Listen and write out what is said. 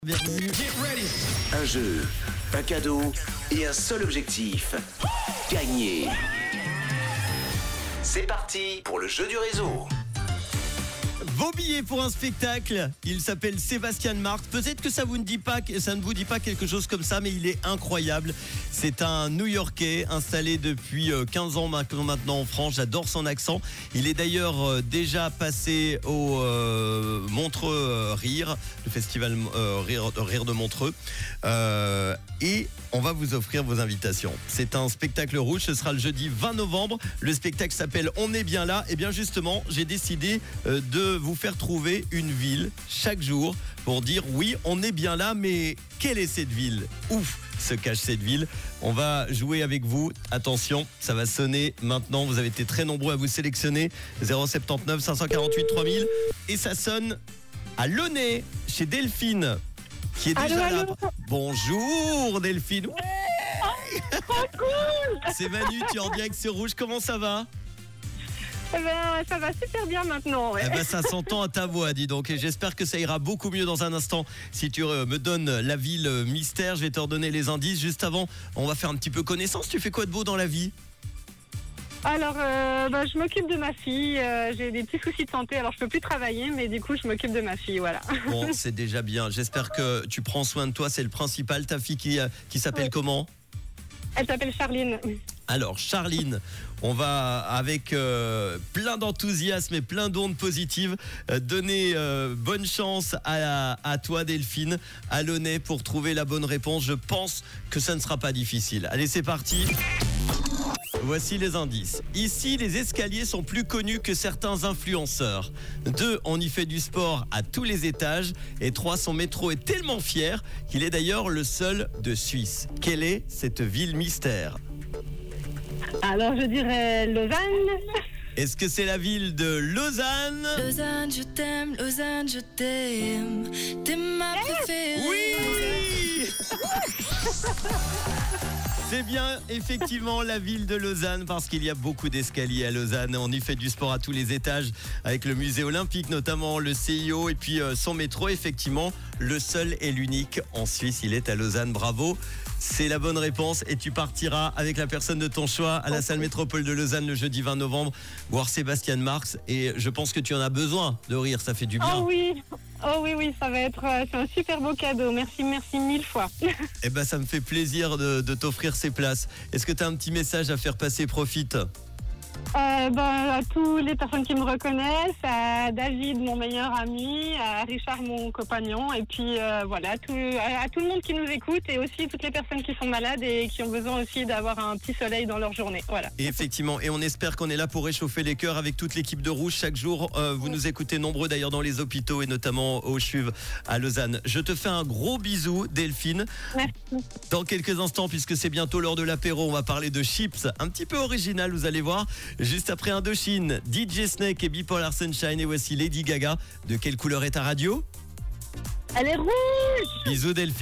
Bienvenue. Un jeu, un cadeau et un seul objectif. Gagner. C'est parti pour le jeu du réseau. Vos billets pour un spectacle, il s'appelle Sébastien Marx. Peut-être que ça ne vous dit pas quelque chose comme ça, mais il est incroyable. C'est un New-Yorkais installé depuis 15 ans maintenant en France. J'adore son accent. Il est d'ailleurs déjà passé au Montreux Rire, le festival Rire de Montreux. Et on va vous offrir vos invitations. C'est un spectacle rouge, ce sera le jeudi 20 novembre. Le spectacle s'appelle On est bien là. Et bien justement, j'ai décidé de vous faire trouver une ville chaque jour pour dire oui, on est bien là, mais quelle est cette ville ? Où se cache cette ville ? On va jouer avec vous. Attention, ça va sonner maintenant. Vous avez été très nombreux à vous sélectionner. 079 548 3000. Et ça sonne à Launay, chez Delphine, qui est déjà là. Bonjour Delphine. Trop cool. C'est Manu, tu es en direct sur Rouge. Comment ça va ? Eh ben, ça va super bien maintenant. Ouais. Eh ben, ça s'entend à ta voix, dis donc. Et j'espère que ça ira beaucoup mieux dans un instant. Si tu me donnes la ville mystère, je vais te redonner les indices. Juste avant, on va faire un petit peu connaissance. Tu fais quoi de beau dans la vie ? Alors, je m'occupe de ma fille. J'ai des petits soucis de santé, alors je peux plus travailler, mais du coup, je m'occupe de ma fille, voilà. Bon, c'est déjà bien. J'espère que tu prends soin de toi, c'est le principal. Ta fille qui s'appelle comment ? Elle s'appelle Charline. Alors, Charline, on va, avec plein d'enthousiasme et plein d'ondes positives, donner bonne chance à toi, Delphine, à Launay, pour trouver la bonne réponse. Je pense que ça ne sera pas difficile. Allez, c'est parti. Voici les indices. Ici, les escaliers sont plus connus que certains influenceurs. 2, on y fait du sport à tous les étages. Et 3, son métro est tellement fier qu'il est d'ailleurs le seul de Suisse. Quelle est cette ville mystère ? Alors, je dirais Lausanne. Est-ce que c'est la ville de Lausanne ? Lausanne, je t'aime, Lausanne, je t'aime. T'es ma préférée. Oui ! C'est bien effectivement la ville de Lausanne parce qu'il y a beaucoup d'escaliers à Lausanne. On y fait du sport à tous les étages avec le musée olympique notamment, le CIO et puis son métro. Effectivement, le seul et l'unique en Suisse, il est à Lausanne. Bravo, c'est la bonne réponse et tu partiras avec la personne de ton choix à la salle métropole de Lausanne le jeudi 20 novembre voir Sébastien Marx. Et je pense que tu en as besoin de rire, ça fait du bien. Oh oui, ça va être c'est un super beau cadeau. Merci mille fois. Eh ben, ça me fait plaisir de t'offrir ces places. Est-ce que tu as un petit message à faire passer ? Profite. À toutes les personnes qui me reconnaissent, à David, mon meilleur ami, à Richard, mon compagnon, et puis voilà, à tout le monde qui nous écoute et aussi toutes les personnes qui sont malades et qui ont besoin aussi d'avoir un petit soleil dans leur journée. Voilà. Et effectivement, et on espère qu'on est là pour réchauffer les cœurs avec toute l'équipe de Rouge chaque jour. Vous nous écoutez nombreux d'ailleurs dans les hôpitaux et notamment au CHUV à Lausanne. Je te fais un gros bisou, Delphine. Merci. Dans quelques instants, puisque c'est bientôt l'heure de l'apéro, on va parler de chips, un petit peu original, vous allez voir. Juste après Indochine, DJ Snake et Bipolar Sunshine, et voici Lady Gaga. De quelle couleur est ta radio ? Elle est rouge. Bisous Delphine.